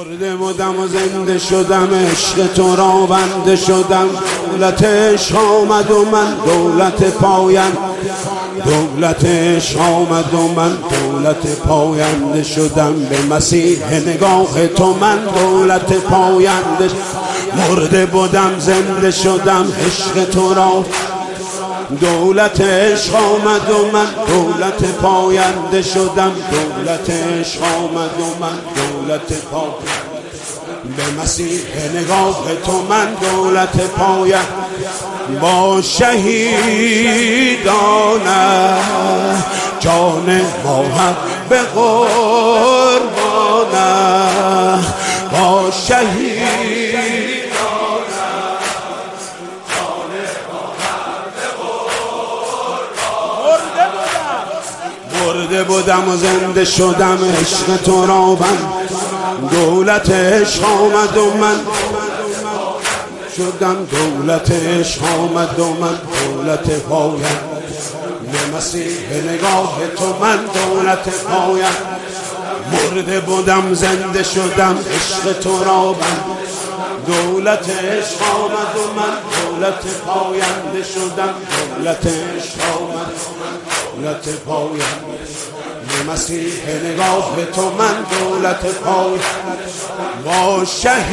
مرده بودم و زنده شدم، عشق تو را بنده شدم. دولت عشق آمد و من دولت پاینده، دولت عشق آمد و من دولت پاینده شدم. به مسیح نگاه تو من دولت پاینده. مرده بودم زنده شدم، عشق تو را دولت عشق آمد و من دولت پاینده شدم. دولت عشق آمد و من دولت پاینده. به مسیح نگاه تو من دولت پاینده. با شهیدانه جان ما هم به قربانه. با شهید مرده بودم و زنده شدم، عشق تو را بند. دولت عشق آمد و من شدم، دولت عشق آمد و من دولت پاینده. به مسیح نگاه تو من دولت پاینده. مرده بودم زنده شدم، عشق تو را بند. دولت عشق آمد و من دولت پاینده شدم. دولت عشق آمد دولت پاینده. به مسیح نگاه تو من دولت پاینده. با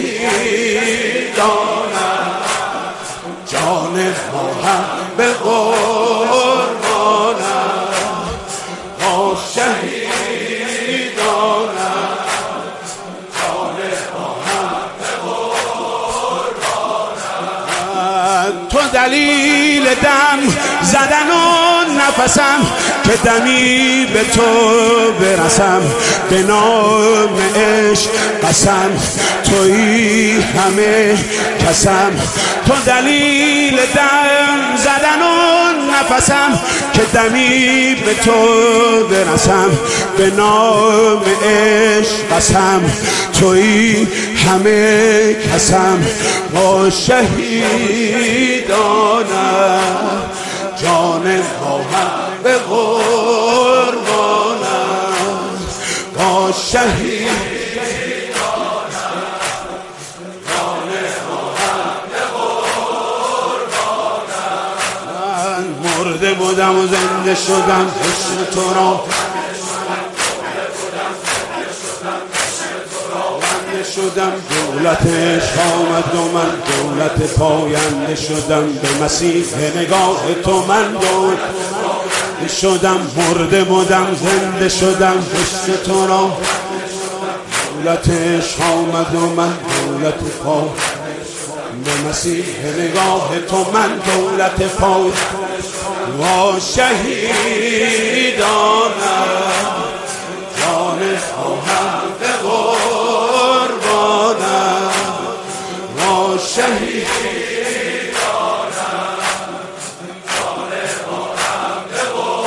شهیدانه جان ما هم به قربانه. با شهیدانه جان ما هم به قربانه. تو دلیل دم زدن و نفسم که دمی به تو برسم. به نام عشق قسم تویی همه کسم. تو دلیل دم زدن و نفسم که دمی به تو برسم. به نام عشق قسم تویی همه کسم. با شهیدانه جان ما هم به قربانه. با شهیدانه جان ما هم به قربانه. مرده بودم و زنده شدم، عشق تو را شدم. دولت عشق آمد و من دولت پاینده شدم. به مسیح نگاه تو من دولت شدم. مرده بودم زنده شدم، عشق تو را دولت عشق آمد و من دولت پاینده. به مسیح نگاه تو من دولت پاینده. با شهیدانه جان خواهم به قربانه. با شهیدانه جان خواهم به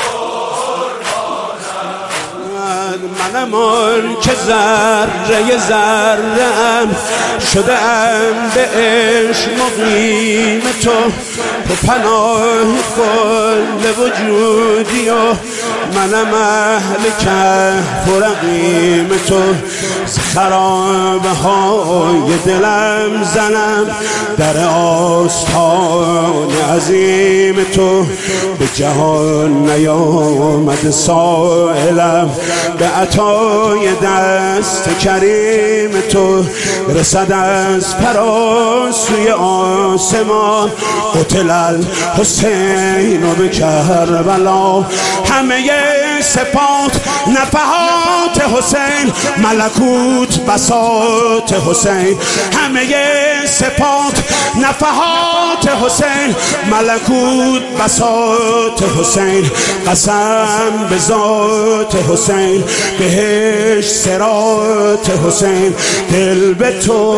قربانه. منم آن که ذره ذره‌ام شده‌ام به عشق مقیم تو. تو پناه کل وجودی و منم اهل کهف و رقیم تو. خرابه های دلم زنم در آستان عظیم تو. به جهان نیامد سائلم به عطای دست کریم تو. رسد از فراسوی آسمان قتل الحسین و به کربلا. همه صفات نفحات حسین، ملکوت بساط حسین. همه صفات نفحات حسین، ملکوت بساط حسین. قسم به ذات حسین، بهشت صراط حسین. دل به تو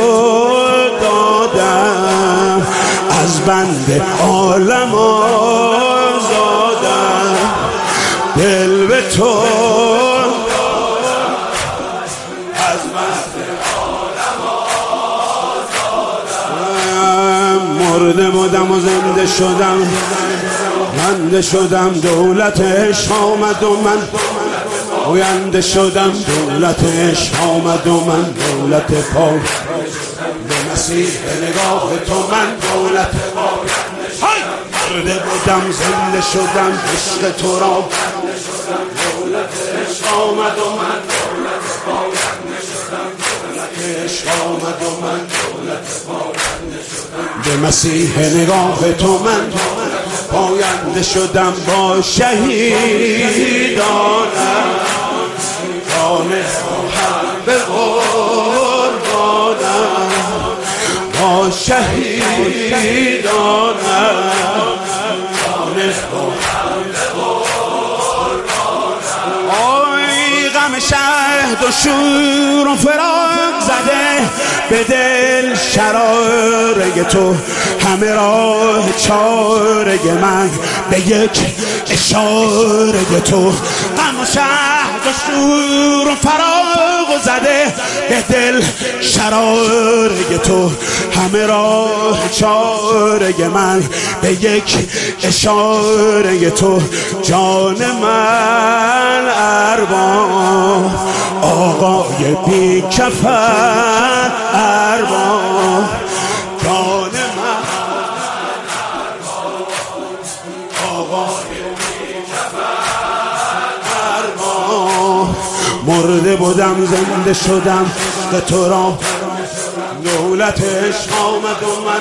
دادم، از بند عالم آزادم. دل به تو از بند عالم آزادم. مرده بودم و زنده شدم، بنده شدم. دولت عشق آمد و من پاینده شدم، دولت عشق آمد و من دولت پای به مسیح نگاه تو من دولت پاینده شدم، مرده بودم زنده شدم عشق تو را، دولت عشق آمد و من دولت پاینده شدم، دولت عشق آمد و من دولت پاینده شدم، به مسیح نگاه تو من پاینده شدم. با شهیدانم جان به قربانم، با شهیدانم جان به قربانم. آی غم شهد و شور و فراق زده به دل شراره تو، همه راه چاره من به یک اشاره تو. غم و شهد و شور و فراق زده به دل شراره تو، همه راه چاره من به یک اشاره تو. جان من ارباب آقای بی کفن ارباب، جان من آقای بی کفن ارباب. مرده بودم زنده شدم به تو را، دولت عشق آمد و من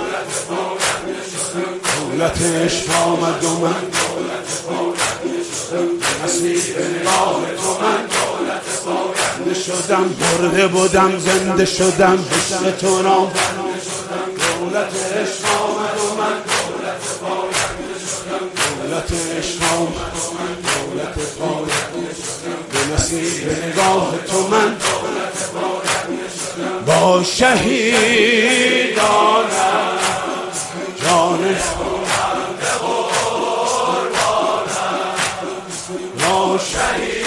دولت عشق آمد و من مسیح نگاه تو من دولت پاینده شدم، مرده بودم زنده شدم عشق تو را، دولت عشق آمد و من دولت پاینده شدم، دولت عشق آمد و من دولت پاینده شدم، به مسیح نگاه تو من دولت پاینده شدم. با شهیدانم جان با شهید